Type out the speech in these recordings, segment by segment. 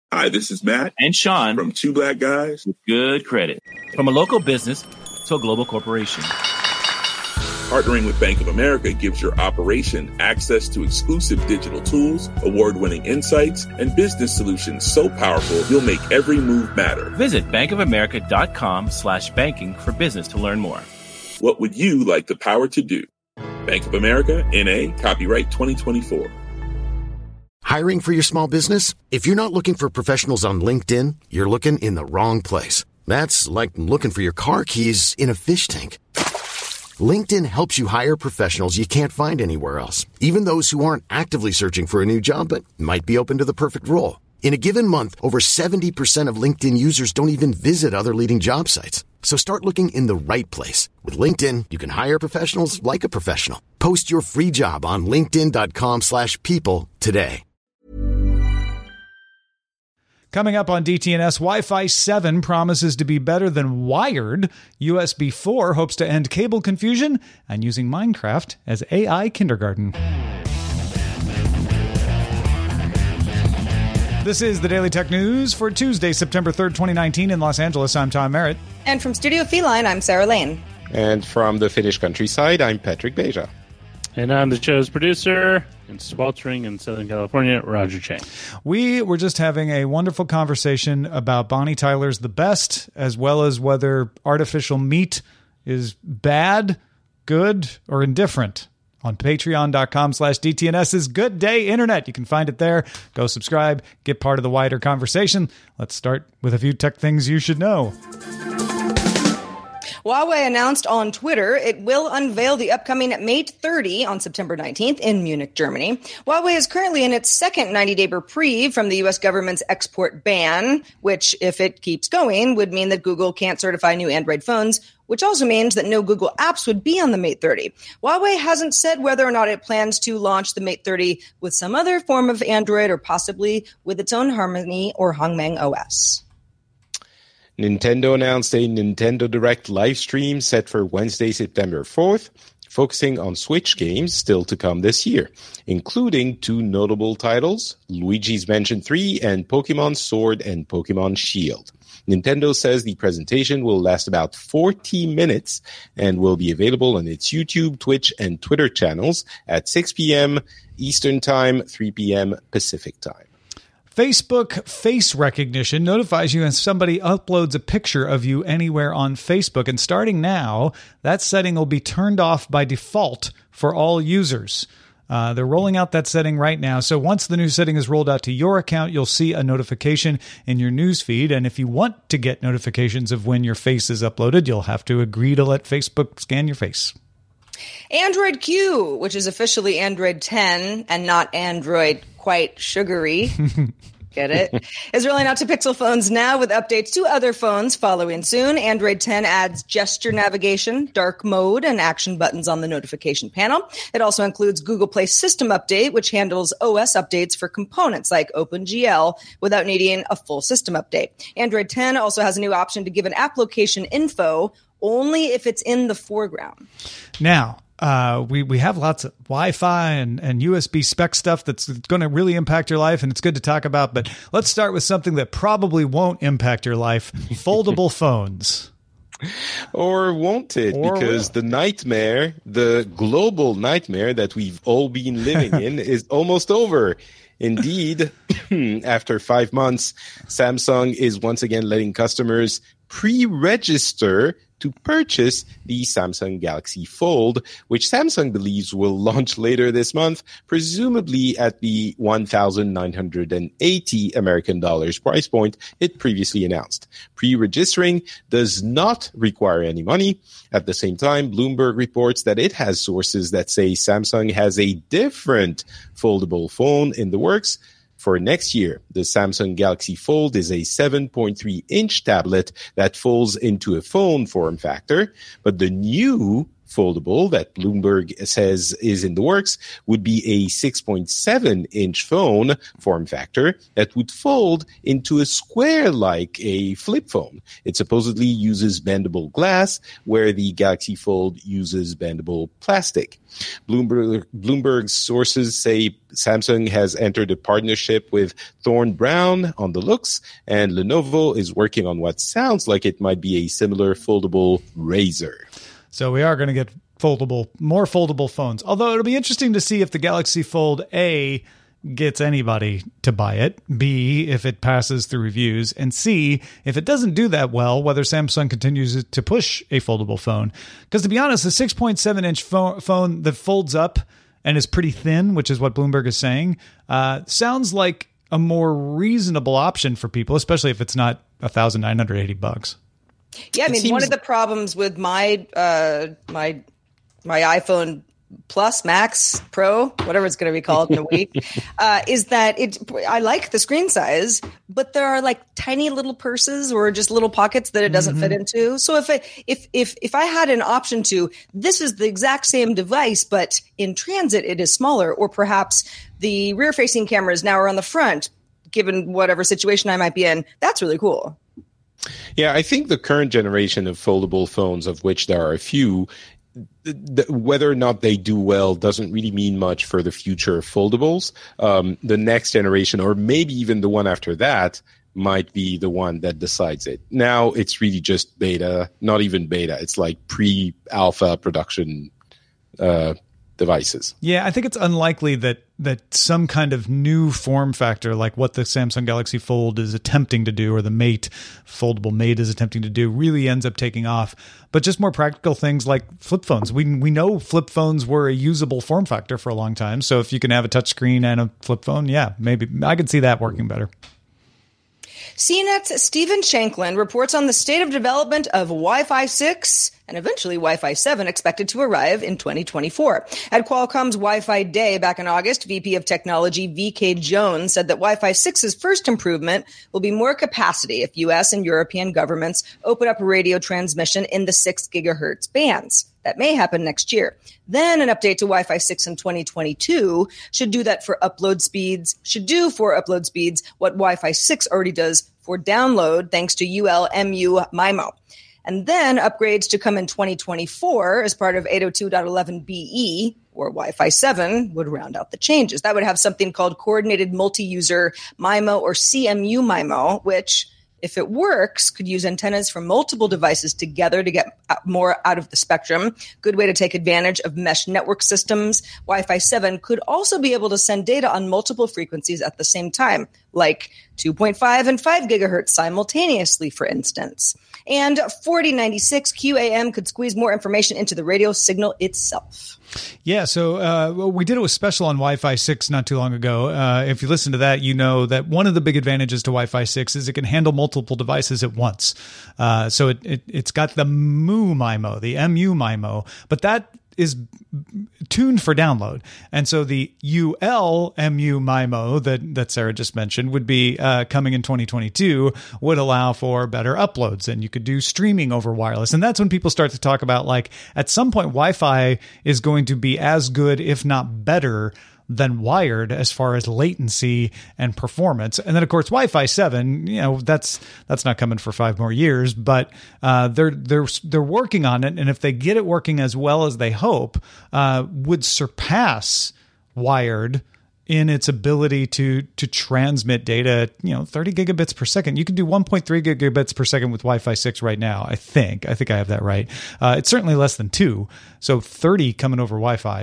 Hi, this is Matt and Sean from Two Black Guys with Good Credit. From a local business to a global corporation, partnering with Bank of America gives your operation access to exclusive digital tools, award-winning insights, and business solutions so powerful you'll make every move matter. Visit bankofamerica.com/banking for business to learn more. What would you like the power to do? Bank of America, N.A., copyright 2024. Hiring for your small business? If you're not looking for professionals on LinkedIn, you're looking in the wrong place. That's like looking for your car keys in a fish tank. LinkedIn helps you hire professionals you can't find anywhere else, even those who aren't actively searching for a new job but might be open to the perfect role. In a given month, over 70% of LinkedIn users don't even visit other leading job sites. So start looking in the right place. With LinkedIn, you can hire professionals like a professional. Post your free job on linkedin.com/people today. Coming up on DTNS, Wi-Fi 7 promises to be better than wired. USB 4 hopes to end cable confusion, and using Minecraft as AI kindergarten. This is the Daily Tech News for Tuesday, September 3rd, 2019 in Los Angeles. I'm Tom Merritt. And from Studio Feline, I'm Sarah Lane. And from the Finnish countryside, I'm Patrick Beja. And I'm the show's producer and sweltering in Southern California, Roger Chang. We were just having a wonderful conversation about Bonnie Tyler's The Best, as well as whether artificial meat is bad, good, or indifferent. On patreon.com/DTNS's Good Day Internet. You can find it there. Go subscribe, get part of the wider conversation. Let's start with a few tech things you should know. Huawei announced on Twitter it will unveil the upcoming Mate 30 on September 19th in Munich, Germany. Huawei is currently in its second 90-day reprieve from the U.S. government's export ban, which, if it keeps going, would mean that Google can't certify new Android phones, which also means that no Google apps would be on the Mate 30. Huawei hasn't said whether or not it plans to launch the Mate 30 with some other form of Android or possibly with its own Harmony or Hongmeng OS. Nintendo announced a Nintendo Direct live stream set for Wednesday, September 4th, focusing on Switch games still to come this year, including two notable titles, Luigi's Mansion 3 and Pokemon Sword and Pokemon Shield. Nintendo says the presentation will last about 40 minutes and will be available on its YouTube, Twitch, and Twitter channels at 6 p.m. Eastern Time, 3 p.m. Pacific Time. Facebook face recognition notifies you when somebody uploads a picture of you anywhere on Facebook. And starting now, that setting will be turned off by default for all users. They're rolling out that setting right now. So once the new setting is rolled out to your account, you'll see a notification in your news feed. And if you want to get notifications of when your face is uploaded, you'll have to agree to let Facebook scan your face. Android Q, which is officially Android 10 and not Android quite sugary, get it, is rolling out to Pixel phones now with updates to other phones following soon. Android 10 adds gesture navigation, dark mode, and action buttons on the notification panel. It also includes Google Play System Update, which handles OS updates for components like OpenGL without needing a full system update. Android 10 also has a new option to give an app location info only if it's in the foreground. Now, we have lots of Wi-Fi and USB spec stuff that's going to really impact your life, and it's good to talk about. But let's start with something that probably won't impact your life, foldable phones. Or won't it? Because the nightmare, the global nightmare that we've all been living in is almost over. Indeed, after 5 months, Samsung is once again letting customers pre-register to purchase the Samsung Galaxy Fold, which Samsung believes will launch later this month, presumably at the $1,980 American dollars price point it previously announced. Pre-registering does not require any money. At the same time, Bloomberg reports that it has sources that say Samsung has a different foldable phone in the works. For next year, the Samsung Galaxy Fold is a 7.3-inch tablet that folds into a phone form factor, but the new foldable that Bloomberg says is in the works would be a 6.7-inch phone form factor that would fold into a square like a flip phone. It supposedly uses bendable glass, where the Galaxy Fold uses bendable plastic. Bloomberg's sources say Samsung has entered a partnership with Thorne Brown on the looks, and Lenovo is working on what sounds like it might be a similar foldable Razr. So we are going to get more foldable phones. Although it'll be interesting to see if the Galaxy Fold A gets anybody to buy it, B, if it passes through reviews, and C, if it doesn't do that well, whether Samsung continues to push a foldable phone. Because to be honest, the 6.7-inch phone that folds up and is pretty thin, which is what Bloomberg is saying, sounds like a more reasonable option for people, especially if it's not $1,980. Yeah, I mean, one of the problems with my my iPhone Plus, Max, Pro, whatever it's going to be called in a week, is that I like the screen size, but there are like tiny little purses or just little pockets that it doesn't fit into. So if I had an option to, this is the exact same device, but in transit it is smaller, or perhaps the rear-facing cameras now are on the front, given whatever situation I might be in, that's really cool. Yeah, I think the current generation of foldable phones, of which there are a few, whether or not they do well doesn't really mean much for the future of foldables. The next generation, or maybe even the one after that, might be the one that decides it. Now it's really just beta, not even beta. It's like pre-alpha production devices. Yeah, I think it's unlikely that some kind of new form factor, like what the Samsung Galaxy Fold is attempting to do, or the foldable Mate is attempting to do, really ends up taking off. But just more practical things like flip phones. We know flip phones were a usable form factor for a long time. So if you can have a touchscreen and a flip phone, yeah, maybe I could see that working better. CNET's Stephen Shanklin reports on the state of development of Wi-Fi 6 and eventually Wi-Fi 7 expected to arrive in 2024. At Qualcomm's Wi-Fi Day back in August, VP of Technology VK Jones said that Wi-Fi 6's first improvement will be more capacity if U.S. and European governments open up radio transmission in the 6 gigahertz bands. That may happen next year. Then an update to Wi-Fi 6 in 2022 should do for upload speeds what Wi-Fi 6 already does for download, thanks to UL-MU MIMO. And then upgrades to come in 2024 as part of 802.11be or Wi-Fi 7 would round out the changes. That would have something called Coordinated Multi-User MIMO or CMU MIMO, which, if it works, could use antennas from multiple devices together to get more out of the spectrum. Good way to take advantage of mesh network systems. Wi-Fi 7 could also be able to send data on multiple frequencies at the same time, like 2.5 and 5 gigahertz simultaneously, for instance. And 4096 QAM could squeeze more information into the radio signal itself. Yeah, so we did it with Special on Wi-Fi 6 not too long ago. If you listen to that, you know that one of the big advantages to Wi-Fi 6 is it can handle multiple devices at once. So it's got the MU MIMO, the MU MIMO, but that is tuned for download. And so the UL-MU MIMO that Sarah just mentioned would be coming in 2022, would allow for better uploads, and you could do streaming over wireless. And that's when people start to talk about, like, at some point Wi-Fi is going to be as good, if not better, than wired as far as latency and performance. And then, of course, Wi-Fi 7, that's not coming for 5 more years, but they're working on it. And if they get it working as well as they hope, would surpass wired in its ability to transmit data, 30 gigabits per second. You can do 1.3 gigabits per second with Wi-Fi 6 right now, I think I have that right. It's certainly less than 2. So 30 coming over Wi-Fi,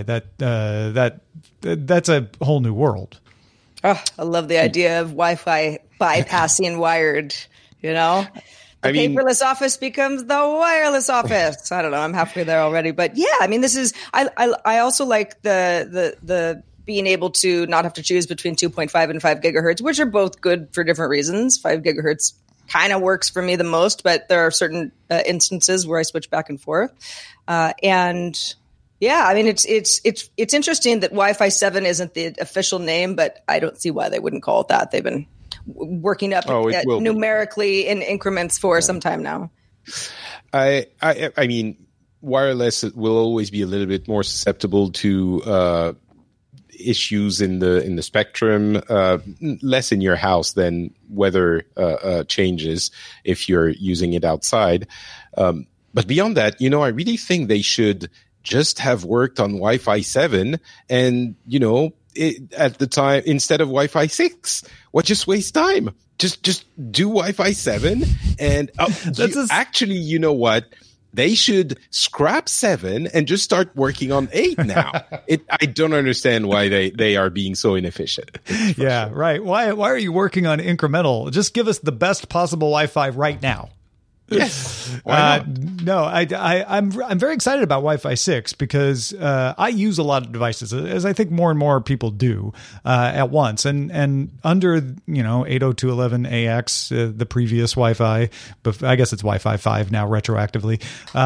that's a whole new world. Oh, I love the idea of Wi-Fi bypassing wired, The paperless office becomes the wireless office. I don't know. I'm halfway there already. But yeah, I mean, this is, I also like the being able to not have to choose between 2.5 and 5 gigahertz, which are both good for different reasons. 5 gigahertz kind of works for me the most, but there are certain instances where I switch back and forth. And yeah, I mean, it's interesting that Wi-Fi 7 isn't the official name, but I don't see why they wouldn't call it that. They've been working up numerically in increments for some time now. I mean, wireless will always be a little bit more susceptible to issues in the spectrum, less in your house than weather changes if you're using it outside. But beyond that, I really think they should just have worked on Wi-Fi 7 and, at the time, instead of Wi-Fi 6. Just waste time. Just do Wi-Fi 7 and actually, you know what? They should scrap 7 and just start working on 8 now. I don't understand why they are being so inefficient. Yeah, right. Why are you working on incremental? Just give us the best possible Wi-Fi right now. Yes. Why not? No, I'm very excited about Wi-Fi 6 because I use a lot of devices, as I think more and more people do at once. And under 802.11ax, the previous Wi-Fi, but I guess it's Wi-Fi 5 now retroactively.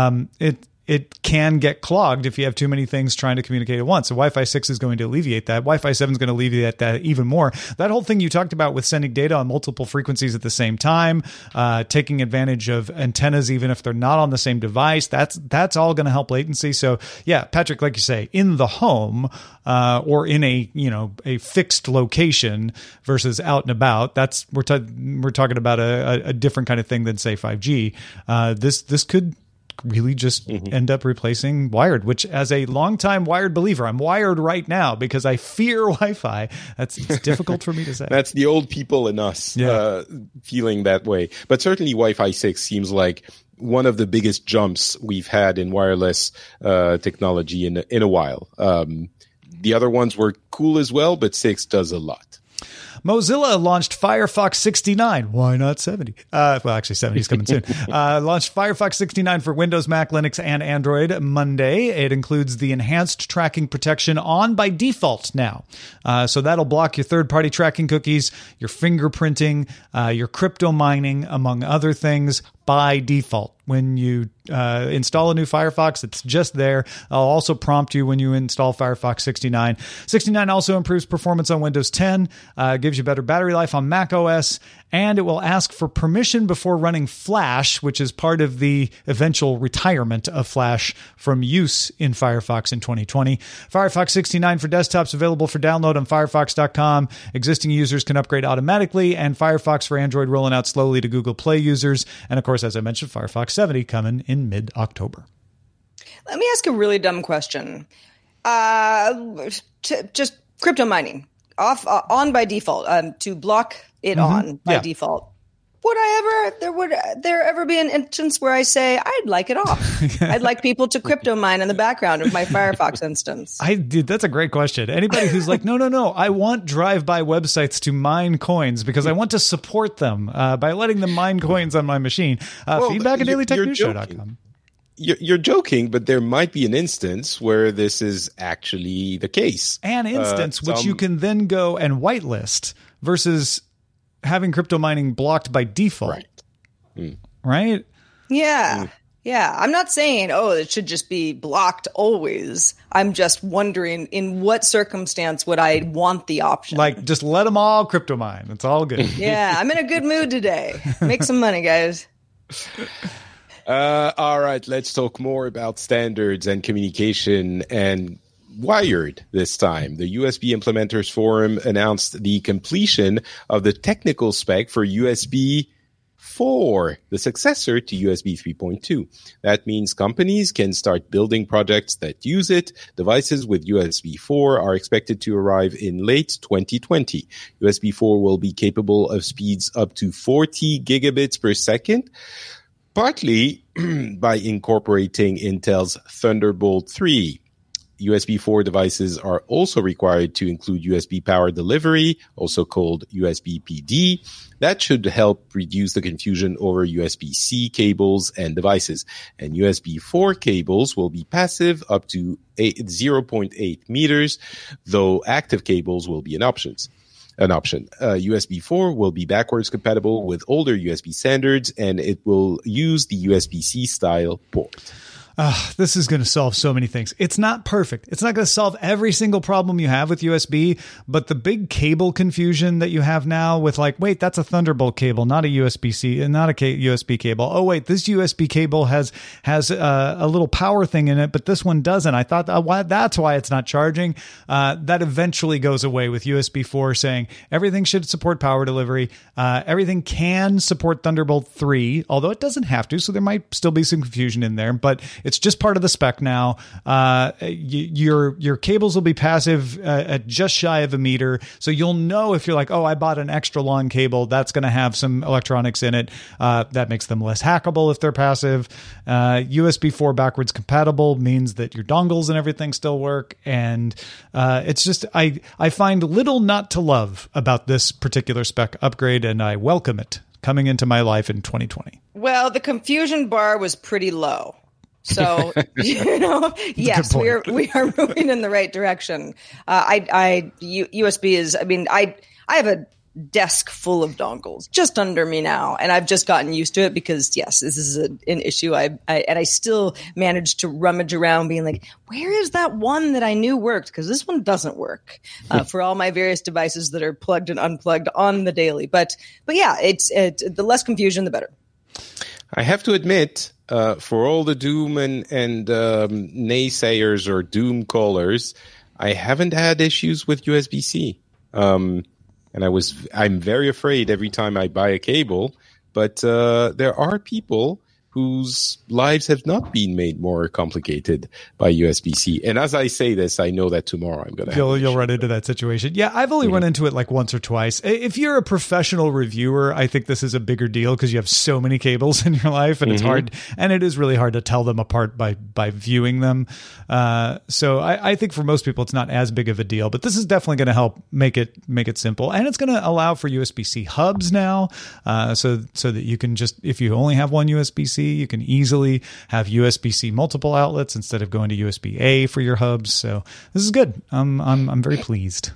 It can get clogged if you have too many things trying to communicate at once. So Wi-Fi 6 is going to alleviate that. Wi-Fi 7 is going to alleviate that even more. That whole thing you talked about with sending data on multiple frequencies at the same time, taking advantage of antennas even if they're not on the same device, that's all going to help latency. So yeah, Patrick, like you say, in the home or in a fixed location versus out and about, we're talking about a different kind of thing than say 5G. This could really just end up replacing wired, which as a longtime wired believer, I'm wired right now because I fear Wi-Fi. It's difficult for me to say. That's the old people in us feeling that way. But certainly Wi-Fi 6 seems like one of the biggest jumps we've had in wireless technology in a while. The other ones were cool as well, but 6 does a lot. Mozilla launched Firefox 69. Why not 70? Well, actually, 70 is coming soon. Launched Firefox 69 for Windows, Mac, Linux, and Android Monday. It includes the enhanced tracking protection on by default now. So that'll block your third-party tracking cookies, your fingerprinting, your crypto mining, among other things, by default. When you install a new Firefox, it's just there. I'll also prompt you when you install Firefox 69. 69 also improves performance on Windows 10, gives you better battery life on Mac OS, and it will ask for permission before running Flash, which is part of the eventual retirement of Flash from use in Firefox in 2020. Firefox 69 for desktops available for download on Firefox.com. Existing users can upgrade automatically, and Firefox for Android rolling out slowly to Google Play users. And of course, as I mentioned, Firefox 70 coming in mid-October. Let me ask a really dumb question. Just crypto mining on by default, to block it on by default. Would there ever be an instance where I say I'd like it off? I'd like people to crypto mine in the background of my Firefox instance. That's a great question. Anybody who's like, no, I want drive-by websites to mine coins because I want to support them by letting them mine coins on my machine. Feedback at dailytechnewsshow.com. You're joking, but there might be an instance where this is actually the case. An instance which you can then go and whitelist versus having crypto mining blocked by default. Right? Yeah. Yeah. I'm not saying, it should just be blocked always. I'm just wondering in what circumstance would I want the option? Like, just let them all crypto mine. It's all good. Yeah. I'm in a good mood today. Make some money, guys. All right. Let's talk more about standards and communication and wired this time. The USB Implementers Forum announced the completion of the technical spec for USB 4, the successor to USB 3.2. That means companies can start building projects that use it. Devices with USB 4 are expected to arrive in late 2020. USB 4 will be capable of speeds up to 40 gigabits per second, partly by incorporating Intel's Thunderbolt 3. USB 4 devices are also required to include USB power delivery, also called USB PD. That should help reduce the confusion over USB-C cables and devices. And USB 4 cables will be passive up to 0.8 meters, though active cables will be an option. USB 4 will be backwards compatible with older USB standards, and it will use the USB-C style port. This is going to solve so many things. It's not perfect. It's not going to solve every single problem you have with USB, but the big cable confusion that you have now with like, wait, that's a Thunderbolt cable, not a USB-C, and not a USB cable. Oh, wait, this USB cable has a little power thing in it, but this one doesn't. I thought that's why it's not charging. That eventually goes away with USB 4 saying everything should support power delivery. Everything can support Thunderbolt 3, although it doesn't have to, so there might still be some confusion in there, but it's just part of the spec now. Your cables will be passive at just shy of a meter. So you'll know if you're like, oh, I bought an extra long cable, that's going to have some electronics in it. That makes them less hackable if they're passive. USB 4 backwards compatible means that your dongles and everything still work. And it's just, I find little not to love about this particular spec upgrade, and I welcome it coming into my life in 2020. Well, the confusion bar was pretty low. So, yes, we are moving in the right direction. USB is, I have a desk full of dongles just under me now, and I've just gotten used to it because, yes, this is an issue. I still manage to rummage around being like, where is that one that I knew worked? Because this one doesn't work for all my various devices that are plugged and unplugged on the daily. But yeah, it's the less confusion, the better. I have to admit, for all the doom and naysayers or doom callers, I haven't had issues with USB-C. And I'm very afraid every time I buy a cable, but there are people whose lives have not been made more complicated by USB-C. And as I say this, I know that tomorrow I'm going to you'll run into that situation. Yeah, I've only run into it like once or twice. If you're a professional reviewer, I think this is a bigger deal because you have so many cables in your life, and it's hard, and it is really hard to tell them apart by viewing them. So I think for most people, it's not as big of a deal, but this is definitely going to help make it simple. And it's going to allow for USB-C hubs now, so that you can just, if you only have one USB-C, you can easily have USB-C multiple outlets instead of going to USB-A for your hubs. So this is good. I'm very pleased.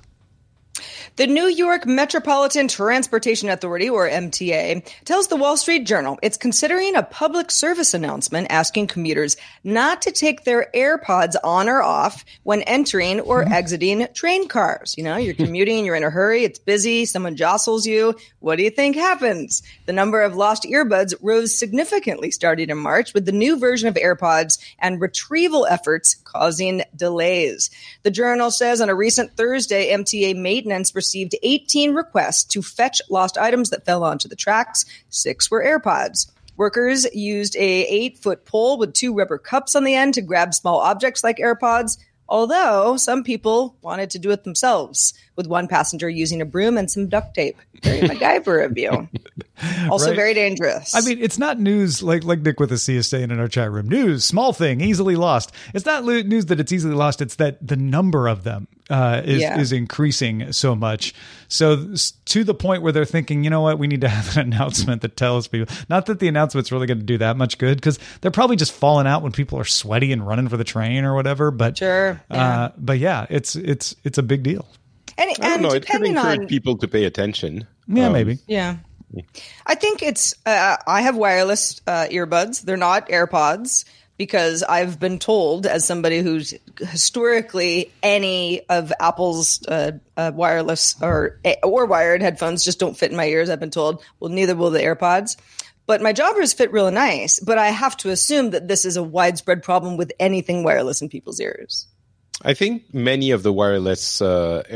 The New York Metropolitan Transportation Authority, or MTA, tells the Wall Street Journal it's considering a public service announcement asking commuters not to take their AirPods on or off when entering or exiting train cars. You know, you're commuting, you're in a hurry, it's busy, someone jostles you. What do you think happens? The number of lost earbuds rose significantly starting in March, with the new version of AirPods and retrieval efforts causing delays. The Journal says on a recent Thursday, MTA maintenance received 18 requests to fetch lost items that fell onto the tracks. 6 were AirPods. Workers used a 8-foot pole with 2 rubber cups on the end to grab small objects like AirPods, although some people wanted to do it themselves, with one passenger using a broom and some duct tape. Very MacGyver of you. Also very dangerous. I mean, it's not news like Nick with a C is saying in our chat room. News, small thing, easily lost. It's not news that it's easily lost. It's that the number of them is increasing so much. So to the point where they're thinking, you know what, we need to have an announcement that tells people. Not that the announcement's really going to do that much good, because they're probably just falling out when people are sweaty and running for the train or whatever. But sure, yeah. But yeah, it's a big deal. And I don't know. It could encourage people to pay attention. Yeah, maybe. Yeah. I think it's, I have wireless earbuds. They're not AirPods, because I've been told, as somebody who's historically any of Apple's wireless or wired headphones just don't fit in my ears. I've been told, well, neither will the AirPods. But my jobbers fit really nice. But I have to assume that this is a widespread problem with anything wireless in people's ears. I think many of the wireless not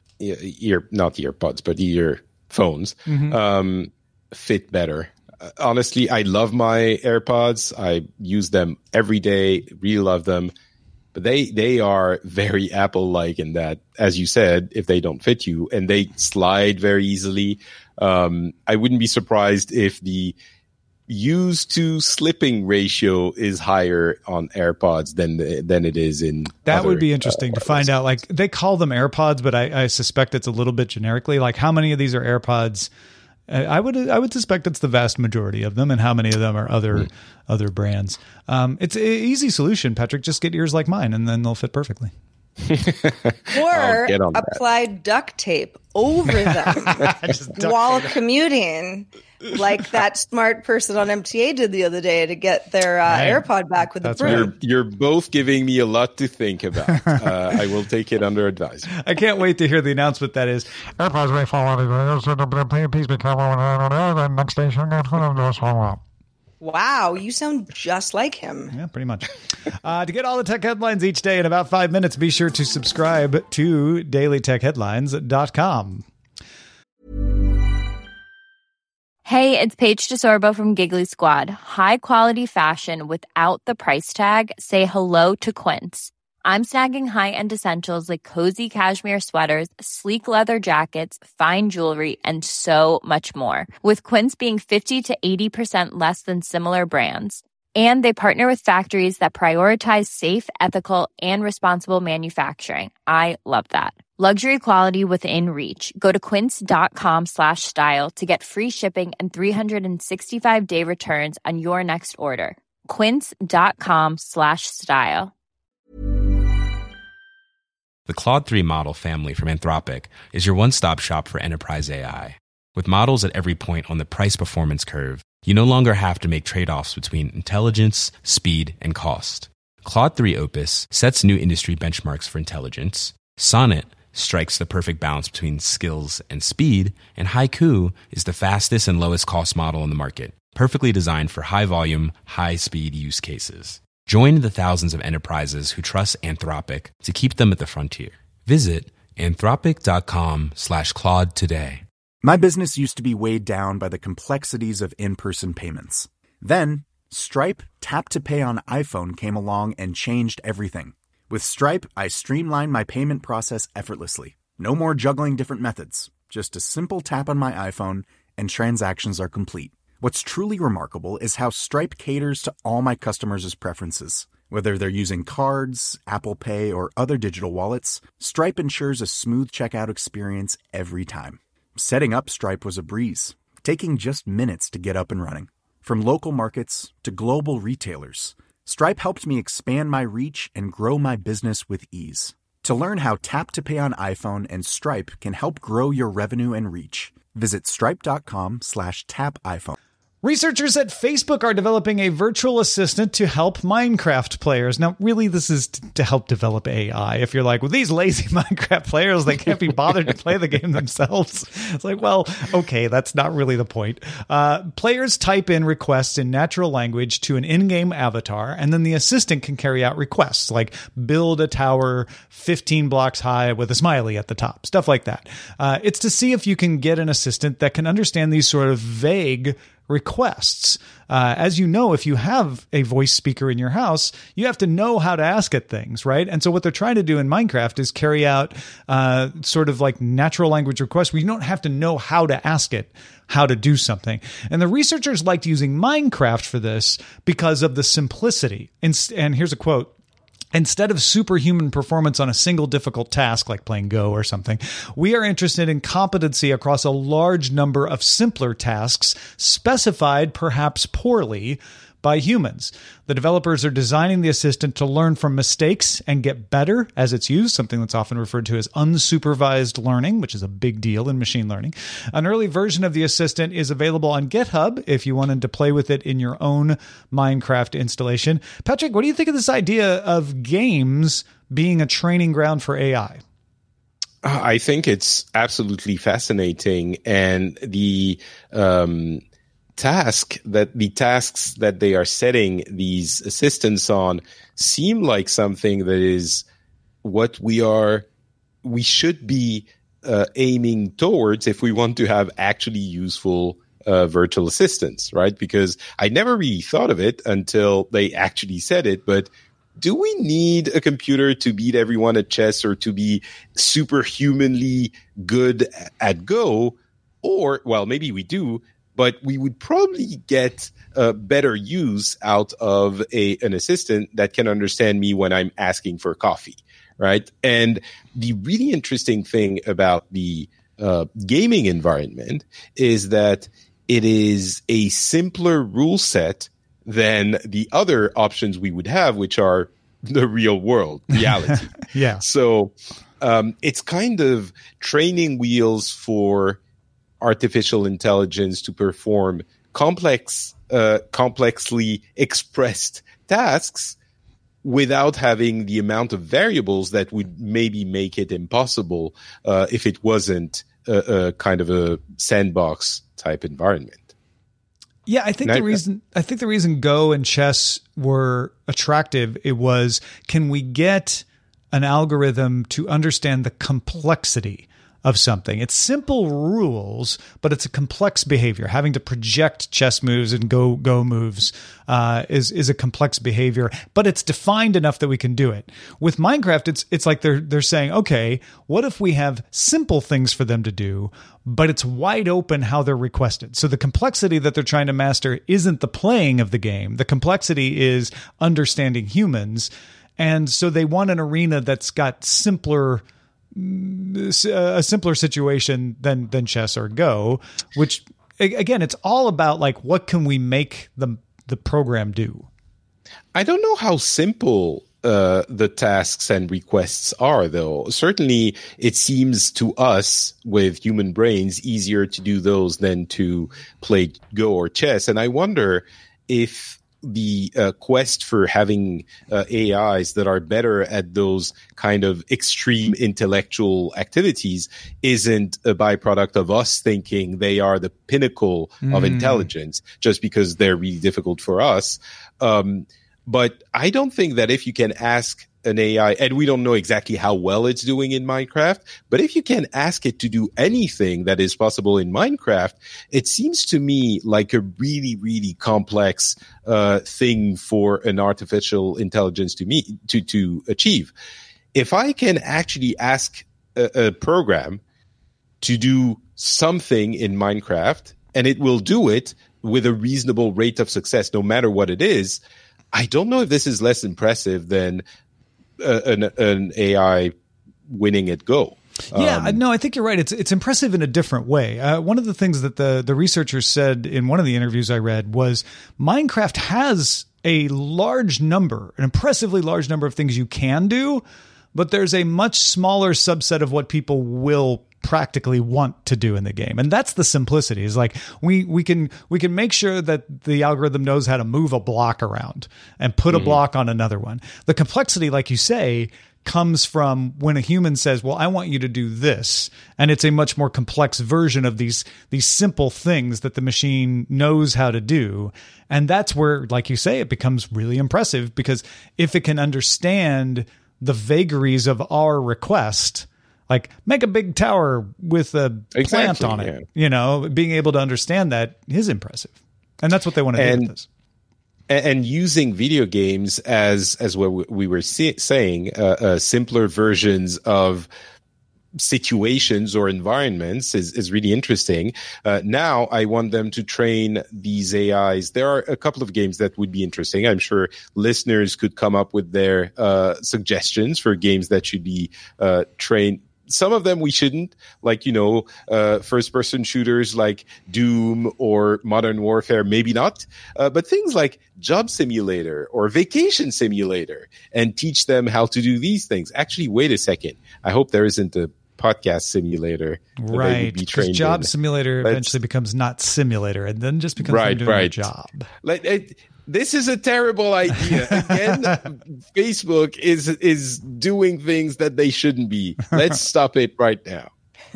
earpods, but earphones fit better. Honestly, I love my AirPods. I use them every day. Really love them. But they are very Apple-like in that, as you said, if they don't fit you, and they slide very easily. I wouldn't be surprised if the use to slipping ratio is higher on AirPods than it is in that would be interesting to find out. Like, they call them AirPods, but I suspect it's a little bit generically. Like, how many of these are AirPods? I would suspect it's the vast majority of them, and how many of them are other brands. It's an easy solution, Patrick. Just get ears like mine, and then they'll fit perfectly. Or apply duct tape over them while commuting, like that smart person on MTA did the other day to get their AirPod back with the broom. Right. You're both giving me a lot to think about. I will take it under advisement. I can't wait to hear the announcement that is, AirPods may fall out of the please be careful when the next station doors fall out. Wow, you sound just like him. Yeah, pretty much. To get all the tech headlines each day in about 5 minutes, be sure to subscribe to dailytechheadlines.com. Hey, it's Paige DeSorbo from Giggly Squad. High quality fashion without the price tag. Say hello to Quince. I'm snagging high-end essentials like cozy cashmere sweaters, sleek leather jackets, fine jewelry, and so much more. With Quince being 50 to 80% less than similar brands. And they partner with factories that prioritize safe, ethical, and responsible manufacturing. I love that. Luxury quality within reach. Go to quince.com/style to get free shipping and 365-day returns on your next order. Quince.com/style. The Claude 3 model family from Anthropic is your one-stop shop for enterprise AI. With models at every point on the price-performance curve, you no longer have to make trade-offs between intelligence, speed, and cost. Claude 3 Opus sets new industry benchmarks for intelligence. Sonnet strikes the perfect balance between skills and speed. And Haiku is the fastest and lowest cost model in the market, perfectly designed for high-volume, high-speed use cases. Join the thousands of enterprises who trust Anthropic to keep them at the frontier. Visit anthropic.com/Claude today. My business used to be weighed down by the complexities of in-person payments. Then, Stripe Tap to Pay on iPhone came along and changed everything. With Stripe, I streamlined my payment process effortlessly. No more juggling different methods. Just a simple tap on my iPhone and transactions are complete. What's truly remarkable is how Stripe caters to all my customers' preferences. Whether they're using cards, Apple Pay, or other digital wallets, Stripe ensures a smooth checkout experience every time. Setting up Stripe was a breeze, taking just minutes to get up and running. From local markets to global retailers, Stripe helped me expand my reach and grow my business with ease. To learn how Tap to Pay on iPhone and Stripe can help grow your revenue and reach, visit stripe.com/tapiphone. Researchers at Facebook are developing a virtual assistant to help Minecraft players. Now, really, this is to help develop AI. If you're like, well, these lazy Minecraft players, they can't be bothered to play the game themselves. It's like, well, okay, that's not really the point. Players type in requests in natural language to an in-game avatar, and then the assistant can carry out requests like build a tower 15 blocks high with a smiley at the top, stuff like that. It's to see if you can get an assistant that can understand these sort of vague requests. As you know, if you have a voice speaker in your house, you have to know how to ask it things, right? And so what they're trying to do in Minecraft is carry out sort of like natural language requests where you don't have to know how to ask it how to do something. And the researchers liked using Minecraft for this because of the simplicity. And here's a quote. Instead of superhuman performance on a single difficult task like playing Go or something, we are interested in competency across a large number of simpler tasks specified perhaps poorly by humans. The developers are designing the assistant to learn from mistakes and get better as it's used, something that's often referred to as unsupervised learning, which is a big deal in machine learning. An early version of the assistant is available on GitHub if you wanted to play with it in your own Minecraft installation. Patrick, what do you think of this idea of games being a training ground for AI? I think it's absolutely fascinating, and the tasks that they are setting these assistants on seem like something that is what we should be aiming towards if we want to have actually useful virtual assistants, right? Because I never really thought of it until they actually said it, but do we need a computer to beat everyone at chess or to be superhumanly good at Go? Or, well, maybe we do, but we would probably get better use out of an assistant that can understand me when I'm asking for coffee, right? And the really interesting thing about the gaming environment is that it is a simpler rule set than the other options we would have, which are the real world, reality. Yeah. So it's kind of training wheels for artificial intelligence to perform complexly expressed tasks without having the amount of variables that would maybe make it impossible if it wasn't a kind of a sandbox type environment. Yeah, I think the reason Go and chess were attractive, it was, can we get an algorithm to understand the complexity of something? It's simple rules, but it's a complex behavior. Having to project chess moves and go moves is a complex behavior, but it's defined enough that we can do it. With Minecraft, it's like they're saying, okay, what if we have simple things for them to do, but it's wide open how they're requested. So the complexity that they're trying to master isn't the playing of the game. The complexity is understanding humans. And so they want an arena that's got a simpler situation than chess or Go, which again, it's all about like, what can we make the program do? I don't know how simple the tasks and requests are, though. Certainly, it seems to us with human brains easier to do those than to play Go or chess. And I wonder if the quest for having AIs that are better at those kind of extreme intellectual activities isn't a byproduct of us thinking they are the pinnacle of intelligence just because they're really difficult for us. But I don't think that if you can ask an AI, and we don't know exactly how well it's doing in Minecraft, but if you can ask it to do anything that is possible in Minecraft, it seems to me like a really, really complex thing for an artificial intelligence to achieve. If I can actually ask a program to do something in Minecraft, and it will do it with a reasonable rate of success, no matter what it is, I don't know if this is less impressive than an AI winning at Go. Yeah, no, I think you're right. It's impressive in a different way. One of the things that the researchers said in one of the interviews I read was Minecraft has an impressively large number of things you can do, but there's a much smaller subset of what people will practically want to do in the game. And that's the simplicity, is like we can make sure that the algorithm knows how to move a block around and put a block on another one. The complexity, like you say, comes from when a human says, well, I want you to do this. And it's a much more complex version of these simple things that the machine knows how to do. And that's where, like you say, it becomes really impressive, because if it can understand the vagaries of our request, like make a big tower with a plant on it, being able to understand that is impressive. And that's what they want to do with this. And using video games as what we were saying, simpler versions of situations or environments is really interesting. Now I want them to train these AIs. There are a couple of games that would be interesting. I'm sure listeners could come up with their suggestions for games that should be trained. Some of them we shouldn't, like, first-person shooters like Doom or Modern Warfare, maybe not. But things like Job Simulator or Vacation Simulator, and teach them how to do these things. Actually, wait a second. I hope there isn't a podcast simulator. Right, because Job Simulator eventually becomes not simulator, and then just becomes doing a job. This is a terrible idea. Again, Facebook is doing things that they shouldn't be. Let's stop it right now.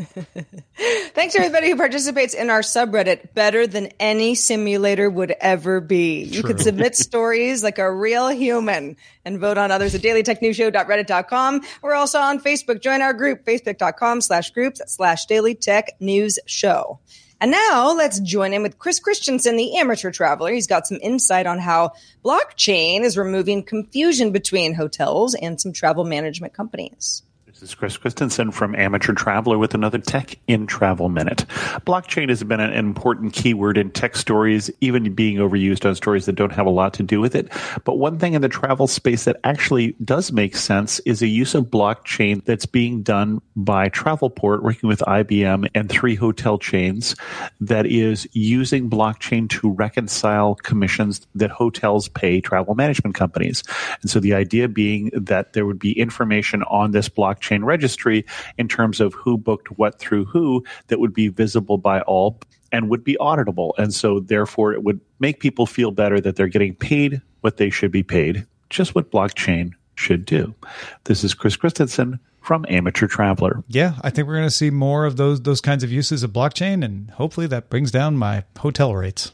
Thanks to everybody who participates in our subreddit. Better than any simulator would ever be. You can submit stories like a real human and vote on others at dailytechnewsshow.reddit.com. We're also on Facebook. Join our group, facebook.com/groups/dailytechnewsshow. And now let's join in with Chris Christensen, the amateur traveler. He's got some insight on how blockchain is removing confusion between hotels and some travel management companies. This is Chris Christensen from Amateur Traveler with another Tech in Travel Minute. Blockchain has been an important keyword in tech stories, even being overused on stories that don't have a lot to do with it. But one thing in the travel space that actually does make sense is a use of blockchain that's being done by Travelport, working with IBM and 3 hotel chains, that is using blockchain to reconcile commissions that hotels pay travel management companies. And so the idea being that there would be information on this blockchain registry in terms of who booked what through who that would be visible by all and would be auditable. And so therefore it would make people feel better that they're getting paid what they should be paid, just what blockchain should do. This is Chris Christensen from Amateur Traveler. Yeah, I think we're going to see more of those kinds of uses of blockchain, and hopefully that brings down my hotel rates.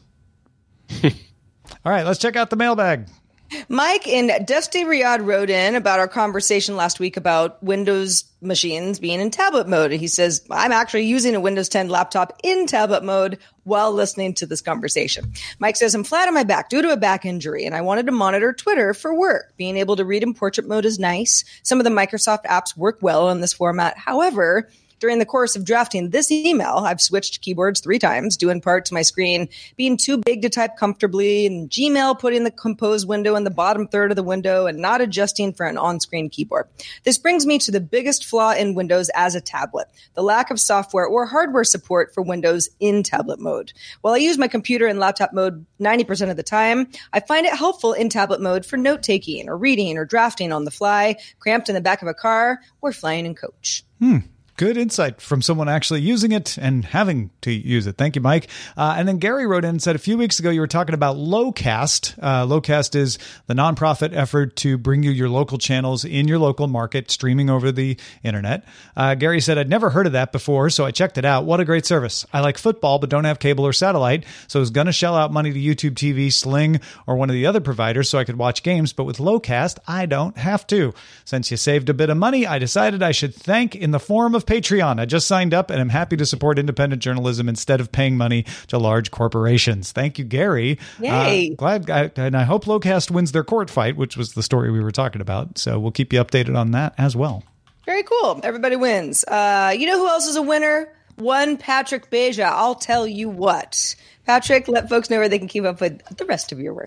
All right, let's check out the mailbag. Mike in Dusty Riyadh wrote in about our conversation last week about Windows machines being in tablet mode. He says, I'm actually using a Windows 10 laptop in tablet mode while listening to this conversation. Mike says, I'm flat on my back due to a back injury, and I wanted to monitor Twitter for work. Being able to read in portrait mode is nice. Some of the Microsoft apps work well in this format. However, during the course of drafting this email, I've switched keyboards 3 times, due in part to my screen being too big to type comfortably, and Gmail putting the compose window in the bottom third of the window and not adjusting for an on-screen keyboard. This brings me to the biggest flaw in Windows as a tablet, the lack of software or hardware support for Windows in tablet mode. While I use my computer in laptop mode 90% of the time, I find it helpful in tablet mode for note-taking or reading or drafting on the fly, cramped in the back of a car, or flying in coach. Good insight from someone actually using it and having to use it. Thank you, Mike. And then Gary wrote in and said, a few weeks ago, you were talking about Locast. Locast is the nonprofit effort to bring you your local channels in your local market, streaming over the internet. Gary said, I'd never heard of that before, so I checked it out. What a great service. I like football, but don't have cable or satellite, so I was going to shell out money to YouTube TV, Sling, or one of the other providers so I could watch games. But with Locast, I don't have to. Since you saved a bit of money, I decided I should thank in the form of Patreon. I just signed up and I'm happy to support independent journalism instead of paying money to large corporations. Thank you, Gary. Yay. And I hope Locast wins their court fight, which was the story we were talking about. So we'll keep you updated on that as well. Very cool. Everybody wins. You know who else is a winner? One Patrick Beja. I'll tell you what. Patrick, let folks know where they can keep up with the rest of your work.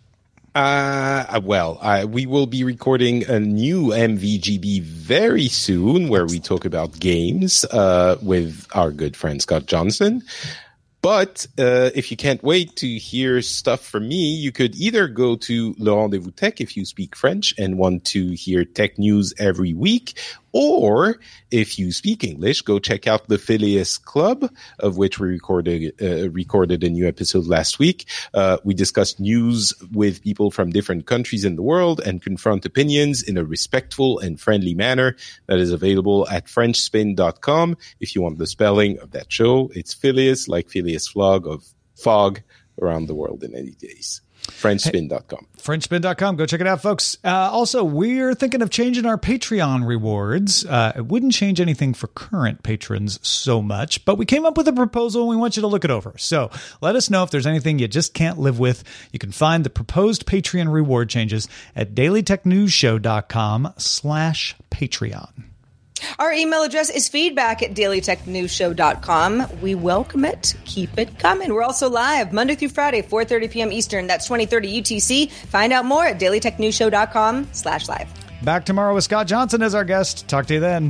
We will be recording a new MVGB very soon where we talk about games with our good friend Scott Johnson. But if you can't wait to hear stuff from me, you could either go to Le Rendezvous Tech if you speak French and want to hear tech news every week, or if you speak English, go check out the Phileas Club, of which we recorded a new episode last week. We discussed news with people from different countries in the world and confront opinions in a respectful and friendly manner. That is available at FrenchSpin.com. If you want the spelling of that show, it's Phileas, like Phileas Fogg of fog around the world in 80 days. FrenchSpin.com. FrenchSpin.com. Go check it out, folks. Also, we're thinking of changing our Patreon rewards. It wouldn't change anything for current patrons so much, but we came up with a proposal and we want you to look it over. So let us know if there's anything you just can't live with. You can find the proposed Patreon reward changes at dailytechnewsshow.com/Patreon. Our email address is feedback@dailytechnewsshow.com. We welcome it. Keep it coming. We're also live Monday through Friday, 4:30 p.m. Eastern. That's 20:30 UTC. Find out more at dailytechnewsshow.com/live. Back tomorrow with Scott Johnson as our guest. Talk to you then.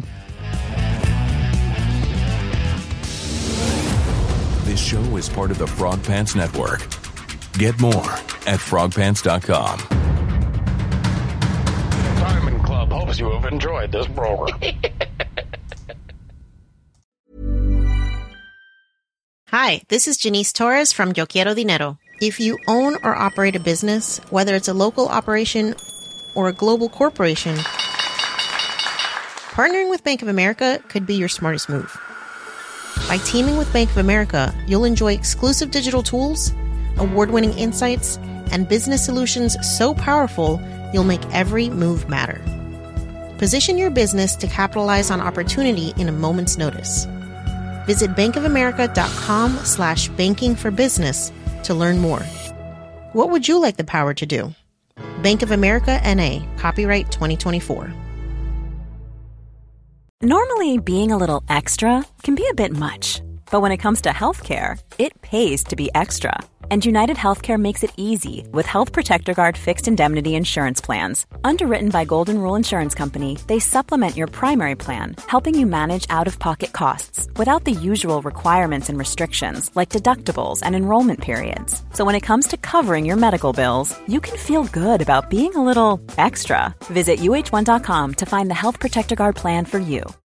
This show is part of the Frog Pants Network. Get more at frogpants.com. Diamond Club hopes you have enjoyed this program. Hi, this is Janice Torres from Yo Quiero Dinero. If you own or operate a business, whether it's a local operation or a global corporation, partnering with Bank of America could be your smartest move. By teaming with Bank of America, you'll enjoy exclusive digital tools, award-winning insights, and business solutions so powerful you'll make every move matter. Position your business to capitalize on opportunity in a moment's notice. Visit bankofamerica.com/banking for business to learn more. What would you like the power to do? Bank of America, N.A., copyright 2024. Normally, being a little extra can be a bit much. But when it comes to healthcare, it pays to be extra. And United Healthcare makes it easy with Health Protector Guard fixed indemnity insurance plans. Underwritten by Golden Rule Insurance Company, they supplement your primary plan, helping you manage out-of-pocket costs without the usual requirements and restrictions like deductibles and enrollment periods. So when it comes to covering your medical bills, you can feel good about being a little extra. Visit uh1.com to find the Health Protector Guard plan for you.